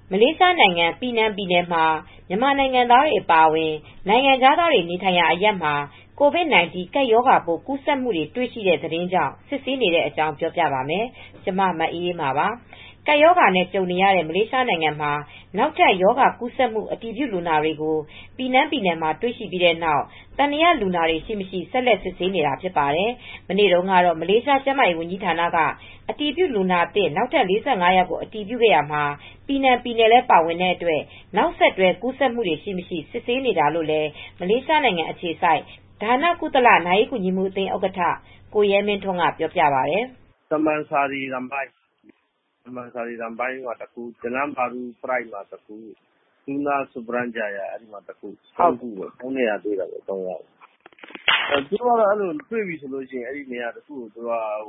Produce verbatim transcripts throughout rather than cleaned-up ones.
မလေးရှားနိုင်ငံပီနန်ပြည်နယ်မှာမြန်မာနိုင်ငံသားတွေအပါအဝင်နိုင်ငံခြားသားတွေနေထိုင်ရာအရပ်မှာ ကိုဗစ် ၁၉ ကပ်ရောဂါပိုးကူးစက်မှုတွေတွေ့ရှိတဲ့သတင်းကြောင့်စစ်ဆေးနေတဲ့အကြောင်းပြောပြပါမယ်။ ကျမ မအေးအေးမာပါ။ ကပ်ရောဂါနဲ့ကြုံနေရတဲ့မလေးရှားနိုင်ငံမှာနောက်ထပ်ရောဂါကူးစက်မှုအတည်ပြုလူနာတွေကို ပီနန်းပြည်နယ်မှာတွေ့ရှိပြီးတဲ့နောက် သံသယလူနာတွေရှိမရှိ ဆက်လက်စစ်ဆေးနေတာဖြစ်ပါတယ်။ မနေ့တုန်းကတော့ မလေးရှားကျန်းမာရေးဝန်ကြီးဌာနကအတည်ပြုလူနာသစ်နောက်ထပ် ၄၅ ယောက်ကိုအတည်ပြုခဲ့ရာမှာ ပီနန်ပြည်နယ်လည်းပါဝင်တဲ့အတွက် နောက်ဆက်တွဲကူးစက်မှုတွေရှိမရှိ စစ်ဆေးနေတာလို့လည်း မလေးရှားနိုင်ငံအခြေစိုက် ဒါနကုသလနာရေးကူညီမှုအသင်းဥက္ကဋ္ဌ ကိုရဲမင်းထွန်းကပြောပြပါတယ်။ "စမန်ဆာရီရမ်ဘိုင်မှာတခု ဂျလန်ဘာရူးဖရိုင်မှာတခု လူနာဆူဘရန်ဂျာယာမှာတခု သုံးနေရာတွေ့တာပေါ့ သုံးယောက်သူတို့ကတော့တွေ့ပြီဆိုရင်အဲဒီနေရာတခုကို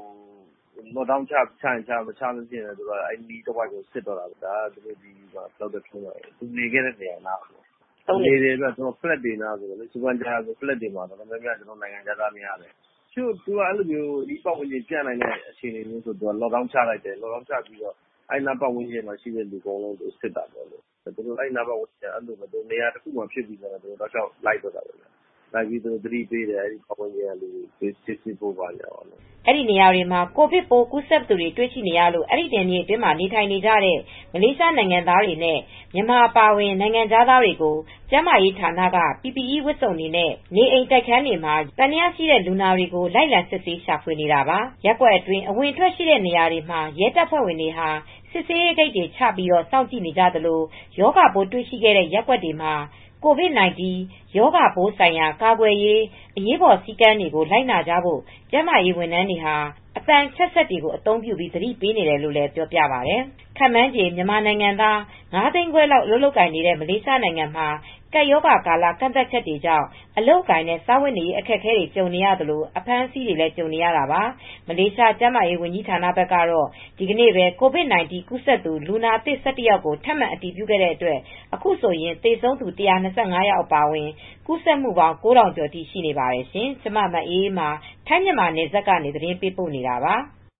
lockdown ချရင်ချ မချရင်အနီးတဝိုက်ကိုစစ်တော့တာပဲ။ သူနေခဲ့တဲ့နေရာနားမှာနေတယ်ဆိုတာ flat တွေနားဆိုတော့ ဆူဘန်ဂျာယာဆို flat တွေမှာတော်တော်များများနိုင်ငံခြားသားများတယ်။ တချို့သူကအဲဒီလိုအနီးပတ်ဝန်းကျင်ပြန့်နိုင်တဲ့အခြေအနေမျိုးဆို lockdown ချလိုက်တယ်။ lockdown ချပြီးတော့အဲဒီနားပတ်ဝန်းကျင်မှာရှိတဲ့လူအကုန်လုံးစစ်တာပေါ့။ အဲဒီနားပတ်ဝန်းကျင်နေရာတခုမှာဖြစ်ပြီဆိုရင်တောက်လျှောက်လိုက်တော့တာပဲ။ လိုက်ပြီးသတိပေးတယ်အဲဒီပတ်ဝန်းကျင်ကလူတွေကိုဆေးစစ်ဖို့ဘာညာပေါ့။ " အဲဒီနေရာတွေမှာကိုဗစ်ပိုးကူးစက်သူတွေတွေ့ရှိနေရလို့ အဲဒီနယ်မြေအတွင်းမှာနေထိုင်နေကြတဲ့မလေးရှားနိုင်ငံသားတွေနဲ့ မြန်မာအပါအဝင်နိုင်ငံခြားသားတွေကို ကျန်းမာရေးဌာနက PPE ဝတ်စုံတွေနဲ့ နေအိမ်တိုက်ခန်းတွေမှာ သံသယရှိတဲ့လူနာတွေကို လိုက်လံစစ်ဆေးရှာဖွေနေတာပါ။ ရပ်ကွက်အတွင်းအဝင်အထွက်ရှိတဲ့နေရာတွေမှာ ရဲတပ်ဖွဲ့ဝင်တွေဟာ စစ်ဆေးရေးဂိတ်တွေချပြီး စောင့်ကြည့်နေကြသလို ရောဂါပိုးတွေ့ရှိတဲ့ရပ်ကွက်တွေမှာ ကိုဗစ် ၁၉ ရောဂါပိုးဆိုင်ရာကာကွယ်ရေးအရေးပေါ်စည်းကမ်းတွေကိုလိုက်နာကြဖို့ ကျန်းမာရေးဝန်ထမ်းတွေဟာ အသံချဲ့စက်တွေကိုအသုံးပြုပြီးသတိပေးနေတယ်လို့လည်းပြောပြပါတယ်။ ခန့်မှန်းခြေမြန်မာနိုင်ငံသား ငါးသိန်းခွဲလောက်အလုပ်လုပ်ကိုင်နေတဲ့မလေးရှားနိုင်ငံမှာ ကပ်ရောဂါကာလကန့်သတ်ချက်တွေကြောင့် အလုပ်အကိုင်နဲ့စားဝတ်နေရေးအခက်အခဲတွေကြုံနေရသလို အဖမ်းအဆီးတွေလည်းကြုံနေရတာပါ။ မလေးရှားကျန်းမာရေးဝန်ကြီးဌာနဘက်ကတော့ ဒီကနေ့ပဲ ကိုဗစ် ၁၉ ကူးစက်သူလူနာသစ် ၁၁ ယောက်ကိုထပ်မံအတည်ပြုခဲ့တဲ့အတွက် အခုဆိုရင်သေဆုံးသူ ၁၂၅ ယောက်အပါအဝင် ကူးစက်မှုပေါင်း ၉,၀၀၀ ကျော်ထိရှိနေပါတယ်ရှင်။ ကျမ မအေးအေးမာ ထိုင်းမြန်မာနယ်စပ်ကနေ သတင်းပေးပို့နေတာပါ။